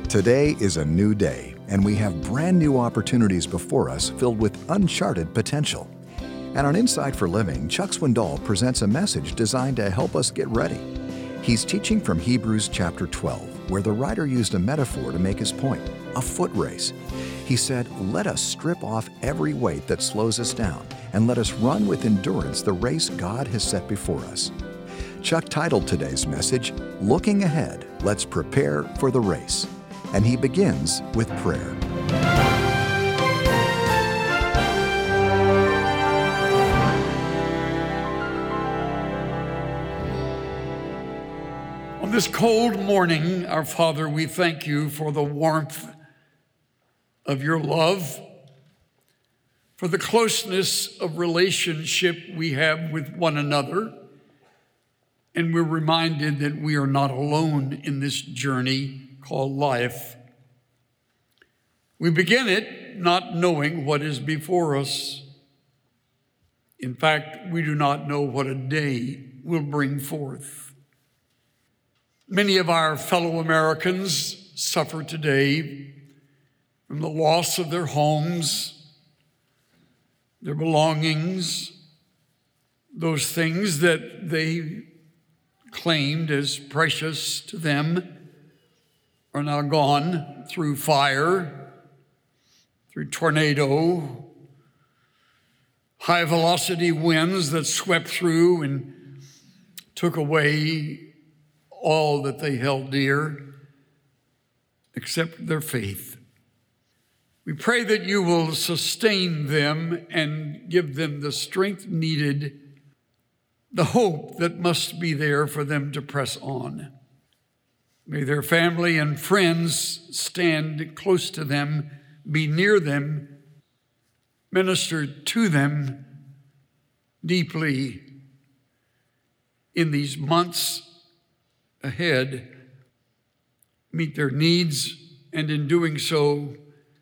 Today is a new day, and we have brand new opportunities before us filled with uncharted potential. And on Inside for Living, Chuck Swindoll presents a message designed to help us get ready. He's teaching from Hebrews chapter 12, where the writer used a metaphor to make his point, a foot race. He said, "Let us strip off every weight that slows us down, and let us run with endurance the race God has set before us." Chuck titled today's message, "Looking Ahead, Let's Prepare for the Race." And he begins with prayer. On this cold morning, our Father, we thank you for the warmth of your love, for the closeness of relationship we have with one another, and we're reminded that we are not alone in this journey called life. We begin it not knowing what is before us. In fact, we do not know what a day will bring forth. Many of our fellow Americans suffer today from the loss of their homes, their belongings, those things that they claimed as precious to them are now gone through fire, through tornado, high-velocity winds that swept through and took away all that they held dear, except their faith. We pray that you will sustain them and give them the strength needed, the hope that must be there for them to press on. May their family and friends stand close to them, be near them, minister to them deeply in these months ahead, meet their needs, and in doing so,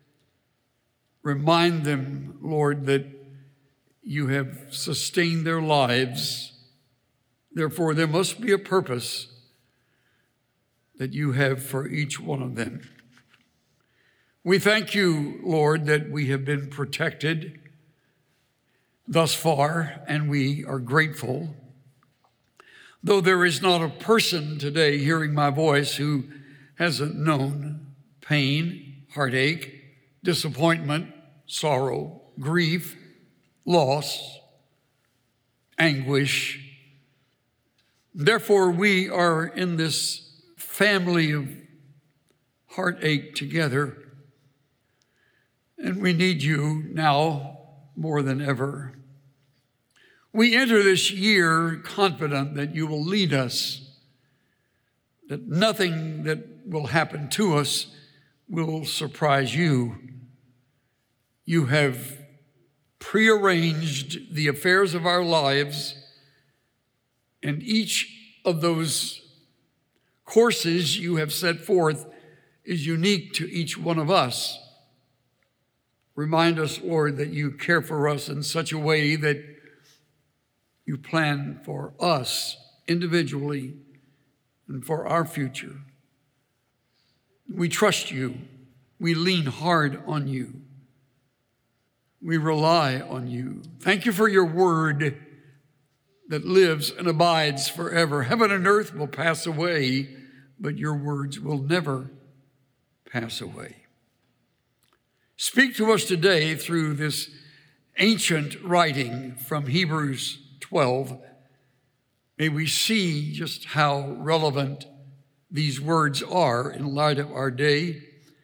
remind them, Lord, that you have sustained their lives. Therefore, there must be a purpose that you have for each one of them. We thank you, Lord, that we have been protected thus far, and we are grateful. Though there is not a person today hearing my voice who hasn't known pain, heartache, disappointment, sorrow, grief, loss, anguish. Therefore, we are in this family of heartache together, and we need you now more than ever. We enter this year confident that you will lead us, that nothing that will happen to us will surprise you. You have prearranged the affairs of our lives, and each of those courses you have set forth is unique to each one of us. Remind us, Lord, that you care for us in such a way that you plan for us individually and for our future. We trust you. We lean hard on you. We rely on you. Thank you for your word that lives and abides forever. Heaven and earth will pass away, but your words will never pass away. Speak to us today through this ancient writing from Hebrews 12. May we see just how relevant these words are in light of our day,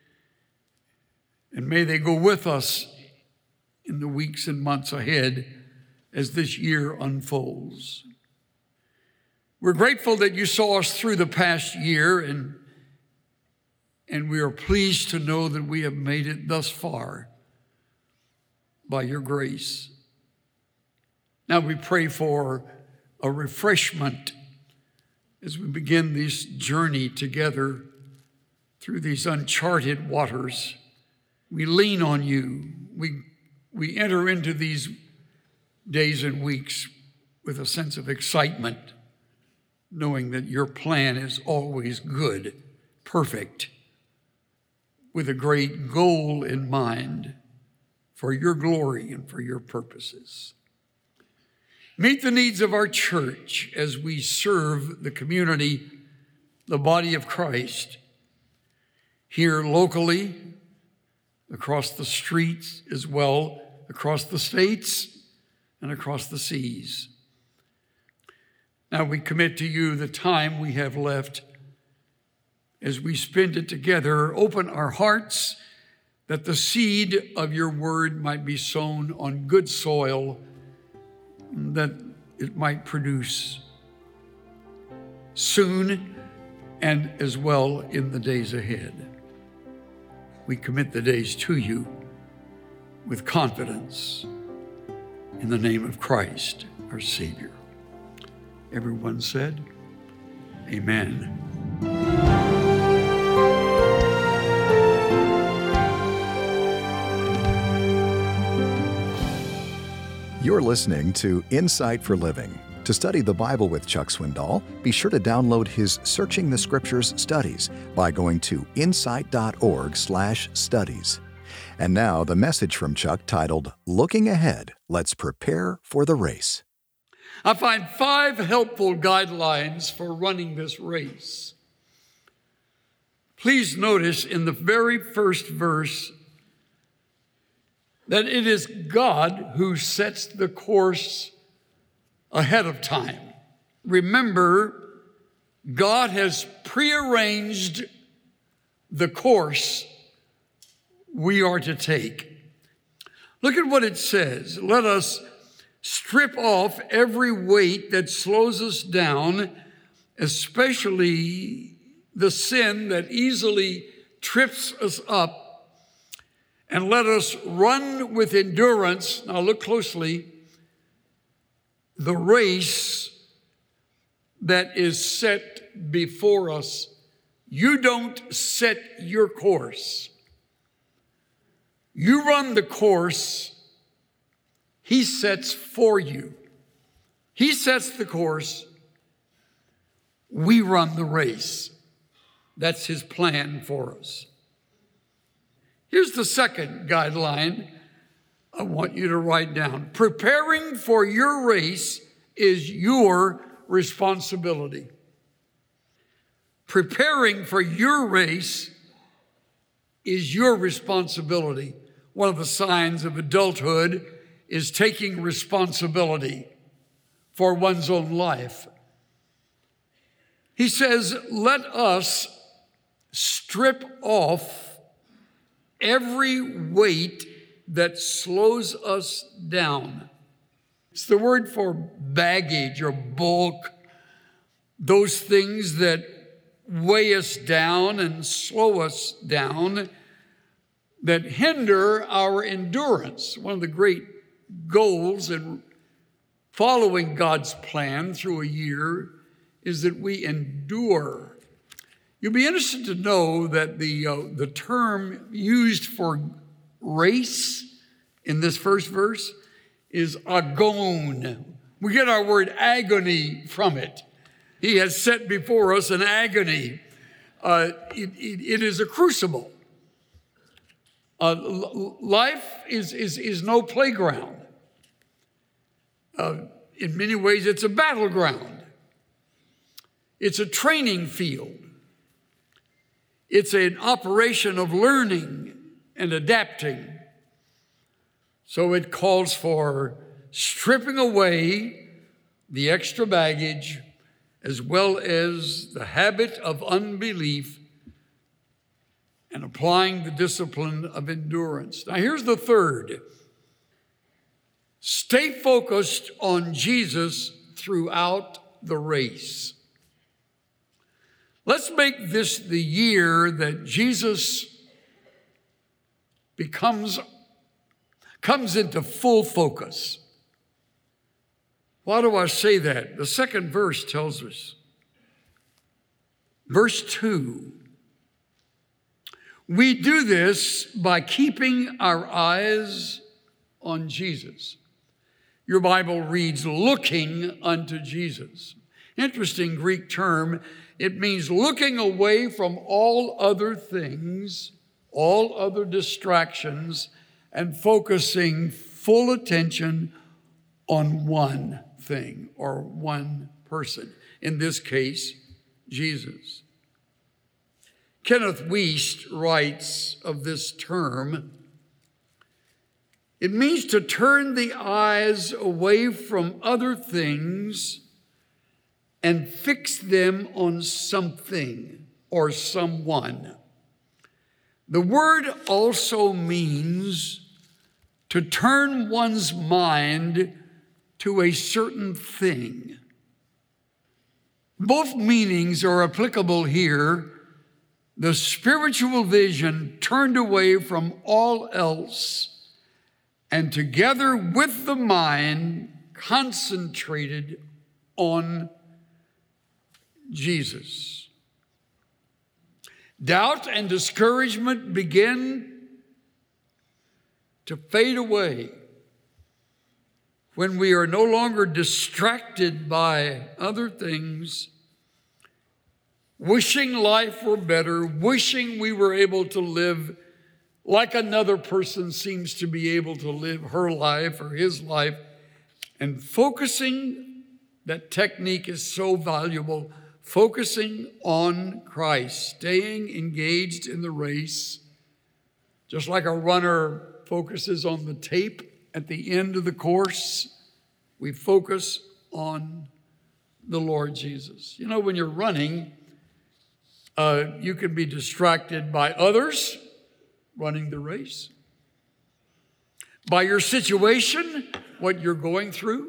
and may they go with us in the weeks and months ahead as this year unfolds. We're grateful that you saw us through the past year, and we are pleased to know that we have made it thus far by your grace. Now we pray for a refreshment as we begin this journey together through these uncharted waters. We lean on you. We enter into these days and weeks with a sense of excitement, knowing that your plan is always good, perfect, with a great goal in mind for your glory and for your purposes. Meet the needs of our church as we serve the community, the body of Christ, here locally, across the streets as well, across the states and across the seas. Now we commit to you the time we have left as we spend it together. Open our hearts that the seed of your word might be sown on good soil, that it might produce soon and as well in the days ahead. We commit the days to you with confidence in the name of Christ, our Savior. Everyone said, amen. You're listening to Insight for Living. To study the Bible with Chuck Swindoll, be sure to download his Searching the Scriptures studies by going to insight.org/studies. And now the message from Chuck titled, Looking Ahead, Let's Prepare for the Race. I find 5 helpful guidelines for running this race. Please notice in the very first verse that it is God who sets the course ahead of time. Remember, God has prearranged the course we are to take. Look at what it says. Let us strip off every weight that slows us down, especially the sin that easily trips us up, and let us run with endurance. Now look closely. The race that is set before us. You don't set your course. You run the course He sets for you. He sets the course. We run the race. That's His plan for us. Here's the second guideline I want you to write down. Preparing for your race is your responsibility. Preparing for your race is your responsibility. One of the signs of adulthood is taking responsibility for one's own life. He says, let us strip off every weight that slows us down. It's the word for baggage or bulk, those things that weigh us down and slow us down, that hinder our endurance. One of the great goals in following God's plan through a year is that we endure. You'll be interested to know that the term used for race in this first verse is agon. We get our word agony from it. He has set before us an agony. It is a crucible. Life is no playground. In many ways, it's a battleground. It's a training field. It's an operation of learning and adapting. So it calls for stripping away the extra baggage as well as the habit of unbelief and applying the discipline of endurance. Now here's the third. Stay focused on Jesus throughout the race. Let's make this the year that Jesus comes into full focus. Why do I say that? The second verse tells us. Verse 2. We do this by keeping our eyes on Jesus. Your Bible reads, looking unto Jesus. Interesting Greek term. It means looking away from all other things all other distractions and focusing full attention on one thing or one person. In this case, Jesus. Kenneth Wuest writes of this term, it means to turn the eyes away from other things and fix them on something or someone. The word also means to turn one's mind to a certain thing. Both meanings are applicable here. The spiritual vision turned away from all else and together with the mind concentrated on Jesus. Doubt and discouragement begin to fade away when we are no longer distracted by other things, wishing life were better, wishing we were able to live like another person seems to be able to live her life or his life, and focusing, that technique is so valuable, focusing on Christ, staying engaged in the race, just like a runner focuses on the tape at the end of the course, we focus on the Lord Jesus. You know, when you're running, you can be distracted by others running the race, by your situation, what you're going through,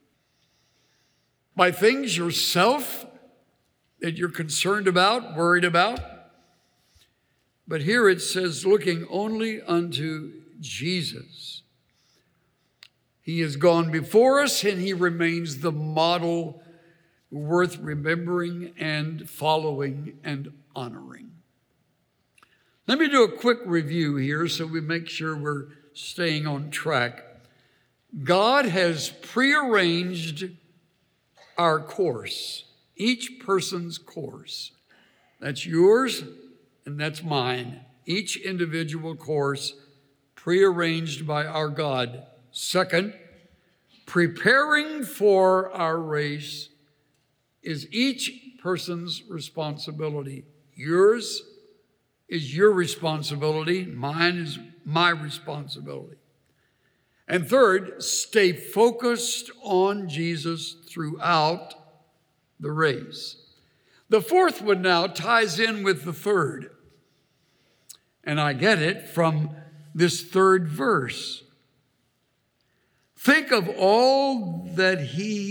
by things yourself that you're concerned about, worried about. But here it says, looking only unto Jesus. He has gone before us and he remains the model worth remembering and following and honoring. Let me do a quick review here so we make sure we're staying on track. God has prearranged our course, each person's course. That's yours and that's mine. Each individual course prearranged by our God. Second, preparing for our race is each person's responsibility. Yours is your responsibility. Mine is my responsibility. And third, stay focused on Jesus throughout the race. The fourth one now ties in with the third. And I get it from this third verse. Think of all the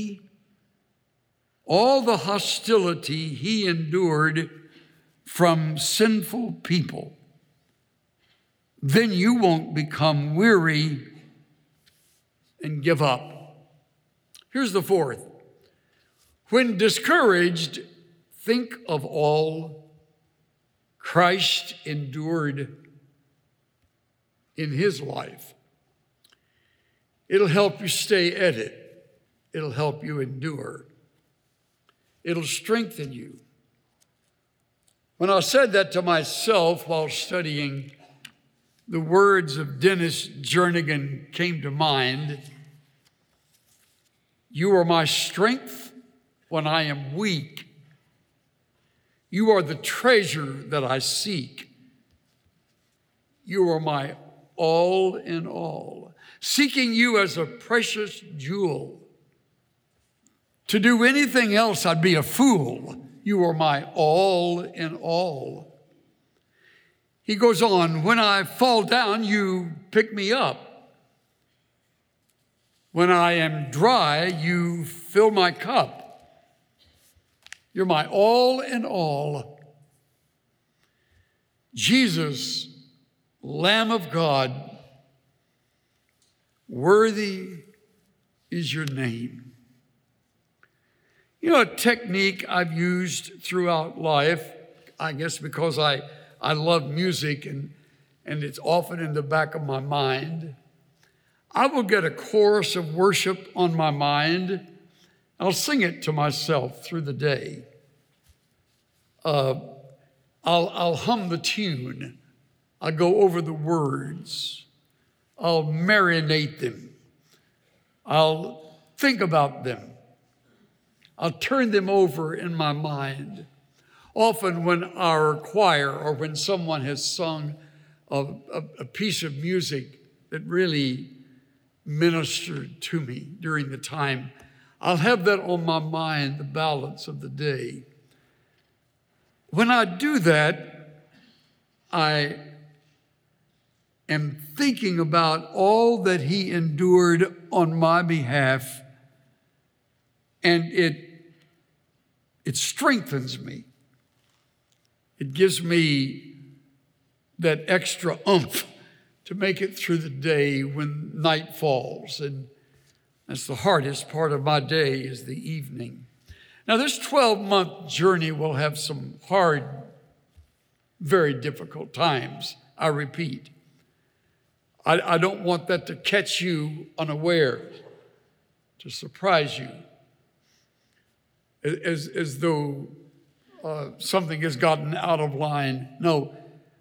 hostility he endured from sinful people. Then you won't become weary and give up. Here's the fourth. When discouraged, think of all Christ endured in his life. It'll help you stay at it. It'll help you endure. It'll strengthen you. When I said that to myself while studying, the words of Dennis Jernigan came to mind. You are my strength when I am weak. You are the treasure that I seek. You are my all in all. Seeking you as a precious jewel. To do anything else, I'd be a fool. You are my all in all. He goes on, when I fall down, you pick me up. When I am dry, you fill my cup. You're my all in all. Jesus, Lamb of God, worthy is your name. You know, a technique I've used throughout life, I guess because I love music and it's often in the back of my mind. I will get a chorus of worship on my mind. I'll sing it to myself through the day. I'll hum the tune I'll go over the words. I'll marinate them. I'll think about them. I'll turn them over in my mind. Often when our choir or when someone has sung a piece of music that really ministered to me during the time, I'll have that on my mind the balance of the day. When I do that, I am thinking about all that he endured on my behalf, and it strengthens me. It gives me that extra oomph to make it through the day when night falls. And that's the hardest part of my day, is the evening. Now, this 12-month journey will have some hard, very difficult times, I repeat. I don't want that to catch you unaware, to surprise you, as though something has gotten out of line. No,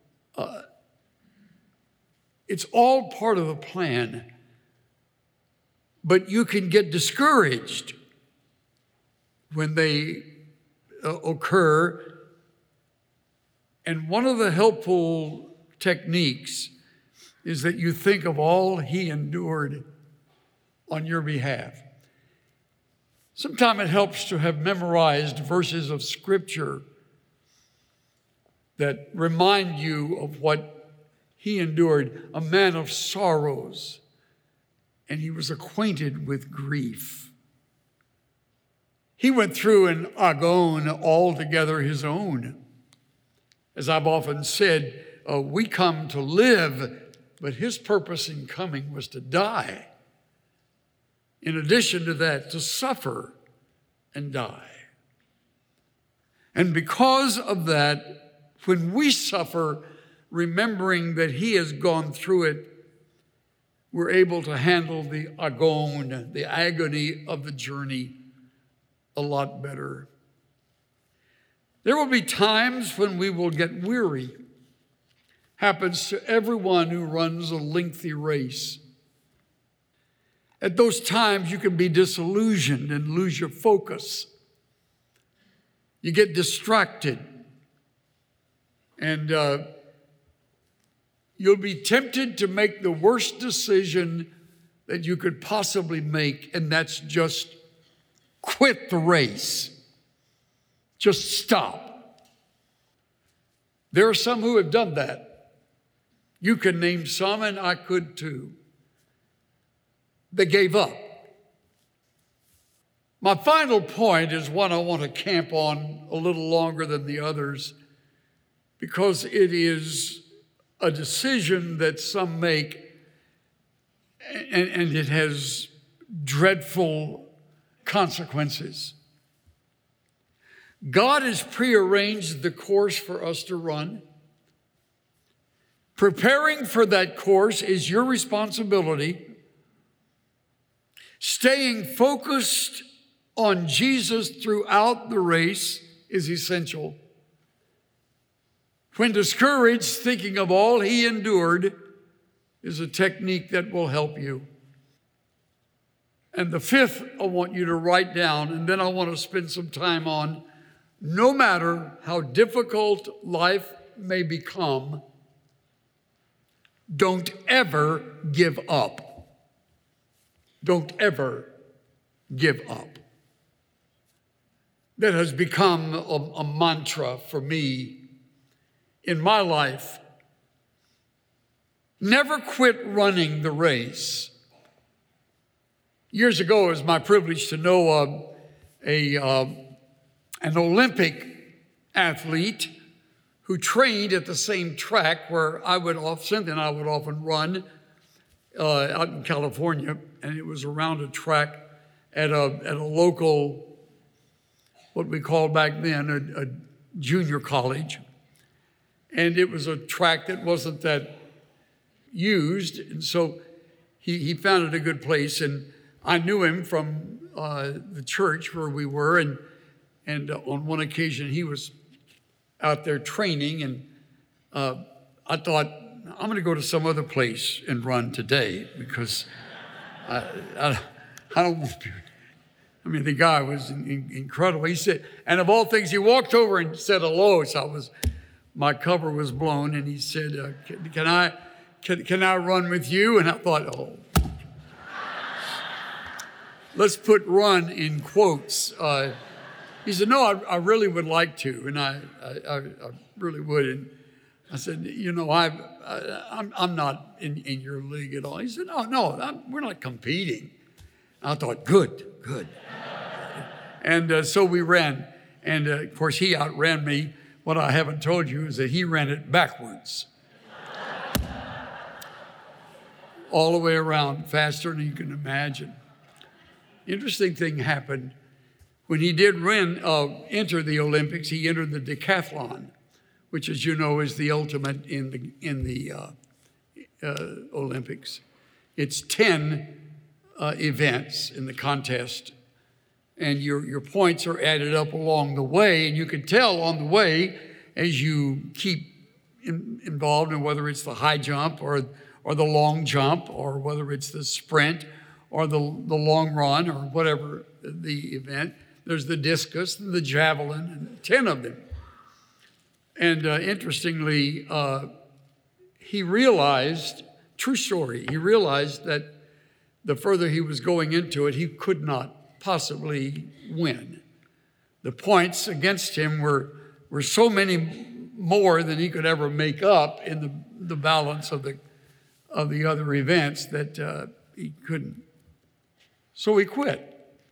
it's all part of the plan. But you can get discouraged when they occur. And one of the helpful techniques is that you think of all he endured on your behalf. Sometimes it helps to have memorized verses of Scripture that remind you of what he endured, a man of sorrows, and he was acquainted with grief. He went through an agon altogether his own. As I've often said, we come to live, but his purpose in coming was to die. In addition to that, to suffer and die. And because of that, when we suffer, remembering that he has gone through it, we're able to handle the agon, the agony of the journey, a lot better. There will be times when we will get weary. Happens to everyone who runs a lengthy race. At those times, you can be disillusioned and lose your focus. You get distracted, and you'll be tempted to make the worst decision that you could possibly make, and that's just quit the race. Just stop. There are some who have done that. You can name some, and I could too. They gave up. My final point is one I want to camp on a little longer than the others, because it is a decision that some make, and it has dreadful consequences. God has prearranged the course for us to run. Preparing for that course is your responsibility. Staying focused on Jesus throughout the race is essential. When discouraged, thinking of all he endured is a technique that will help you. And the fifth I want you to write down, and then I want to spend some time on, no matter how difficult life may become, don't ever give up. Don't ever give up. That has become a mantra for me in my life. Never quit running the race. Years ago, it was my privilege to know an Olympic athlete who trained at the same track where Cynthia and I would often run out in California, and it was around a track at a local, what we called back then, a junior college. And it was a track that wasn't that used, and so he found it a good place, and I knew him from the church where we were, and on one occasion he was out there training, and I thought, I'm going to go to some other place and run today because I don't want to. I mean, the guy was incredible. He said, and of all things, he walked over and said hello. So my cover was blown, and he said, can I run with you? And I thought, oh, let's put run in quotes. He said, no, I really would like to, and I really would. And I said, I'm not in your league at all. He said, no, we're not competing. I thought, good. And so we ran. And of course, he outran me. What I haven't told you is that he ran it backwards. All the way around, faster than you can imagine. Interesting thing happened. When he did enter the Olympics, he entered the decathlon, which, as you know, is the ultimate in the Olympics. It's 10 events in the contest, and your points are added up along the way, and you can tell on the way as you keep involved in whether it's the high jump or the long jump, or whether it's the sprint or the long run or whatever the event. There's the discus and the javelin, and 10 of them. And interestingly, he realized, true story, he realized that the further he was going into it, he could not possibly win. The points against him were so many more than he could ever make up in the balance of the other events that he couldn't. So he quit.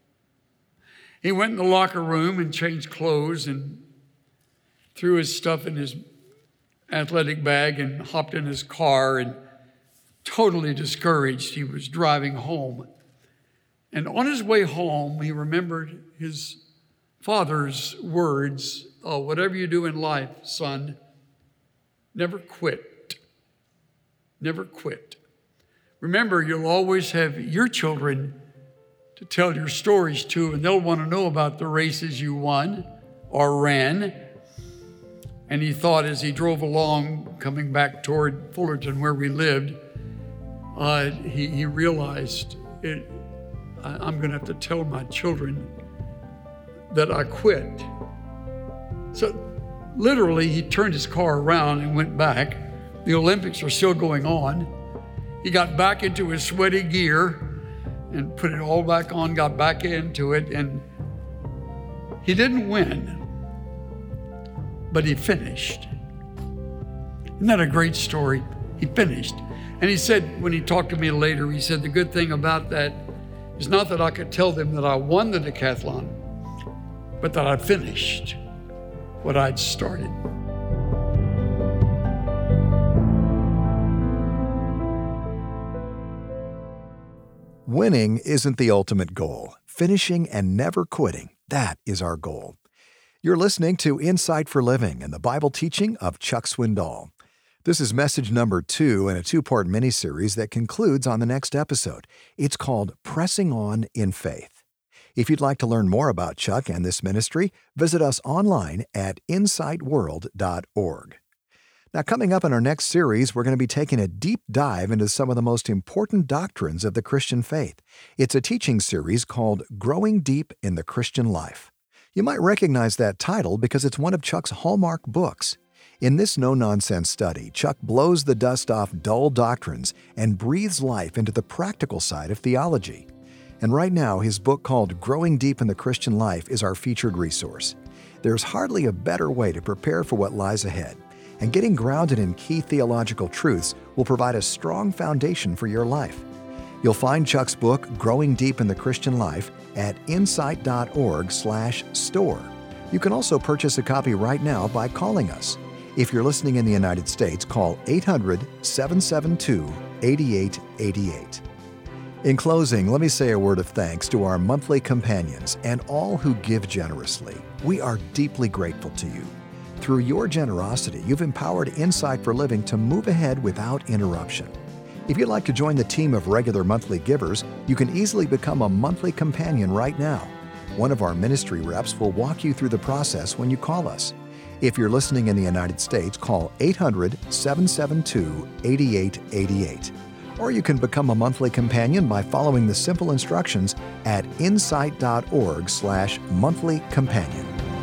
He went in the locker room and changed clothes and threw his stuff in his athletic bag and hopped in his car, and totally discouraged, he was driving home. And on his way home, he remembered his father's words, whatever you do in life, son, never quit. Never quit. Remember, you'll always have your children to tell your stories to, and they'll want to know about the races you won or ran. And he thought, as he drove along, coming back toward Fullerton where we lived, he realized, I'm going to have to tell my children that I quit. So literally, he turned his car around and went back. The Olympics are still going on. He got back into his sweaty gear and put it all back on, got back into it, and he didn't win, but he finished. Isn't that a great story? He finished. And he said, when he talked to me later, he said, the good thing about that is not that I could tell them that I won the decathlon, but that I finished what I'd started. Winning isn't the ultimate goal. Finishing and never quitting, that is our goal. You're listening to Insight for Living and the Bible teaching of Chuck Swindoll. This is message number 2 in a 2-part mini-series that concludes on the next episode. It's called Pressing On in Faith. If you'd like to learn more about Chuck and this ministry, visit us online at insightworld.org. Now, coming up in our next series, we're going to be taking a deep dive into some of the most important doctrines of the Christian faith. It's a teaching series called Growing Deep in the Christian Life. You might recognize that title because it's one of Chuck's hallmark books. In this no-nonsense study, Chuck blows the dust off dull doctrines and breathes life into the practical side of theology. And right now, his book called Growing Deep in the Christian Life is our featured resource. There's hardly a better way to prepare for what lies ahead. And getting grounded in key theological truths will provide a strong foundation for your life. You'll find Chuck's book, Growing Deep in the Christian Life, at insight.org/store. You can also purchase a copy right now by calling us. If you're listening in the United States, call 800-772-8888. In closing, let me say a word of thanks to our monthly companions and all who give generously. We are deeply grateful to you. Through your generosity, you've empowered Insight for Living to move ahead without interruption. If you'd like to join the team of regular monthly givers, you can easily become a monthly companion right now. One of our ministry reps will walk you through the process when you call us. If you're listening in the United States, call 800-772-8888. Or you can become a monthly companion by following the simple instructions at insight.org/monthlycompanion.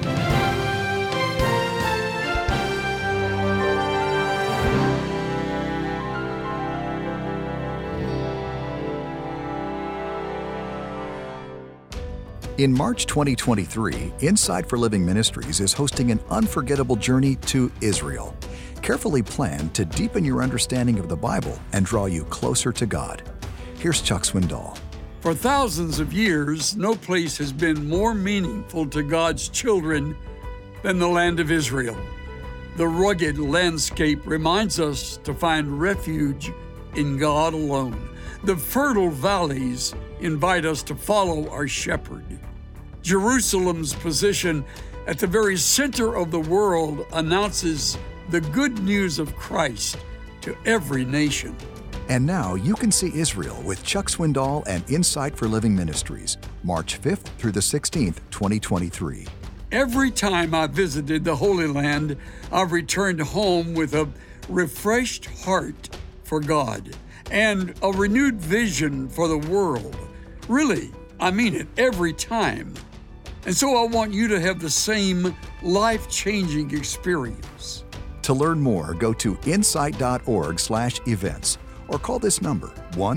In March 2023, Insight for Living Ministries is hosting an unforgettable journey to Israel, carefully planned to deepen your understanding of the Bible and draw you closer to God. Here's Chuck Swindoll. For thousands of years, no place has been more meaningful to God's children than the land of Israel. The rugged landscape reminds us to find refuge in God alone. The fertile valleys invite us to follow our shepherd. Jerusalem's position at the very center of the world announces the good news of Christ to every nation. And now you can see Israel with Chuck Swindoll and Insight for Living Ministries, March 5th through the 16th, 2023. Every time I visited the Holy Land, I've returned home with a refreshed heart for God and a renewed vision for the world. Really, I mean it every time. And so I want you to have the same life-changing experience. To learn more, go to insight.org/events or call this number,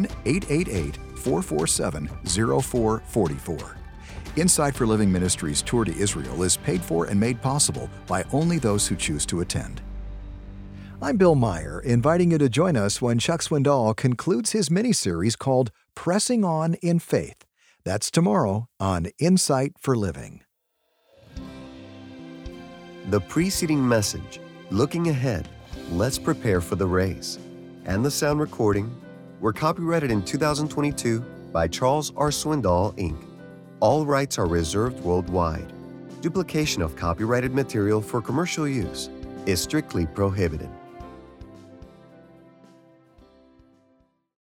1-888-447-0444. Insight for Living Ministries Tour to Israel is paid for and made possible by only those who choose to attend. I'm Bill Meyer, inviting you to join us when Chuck Swindoll concludes his mini-series called Pressing On in Faith. That's tomorrow on Insight for Living. The preceding message, Looking Ahead, Let's Prepare for the Race, and the sound recording were copyrighted in 2022 by Charles R. Swindoll, Inc. All rights are reserved worldwide. Duplication of copyrighted material for commercial use is strictly prohibited.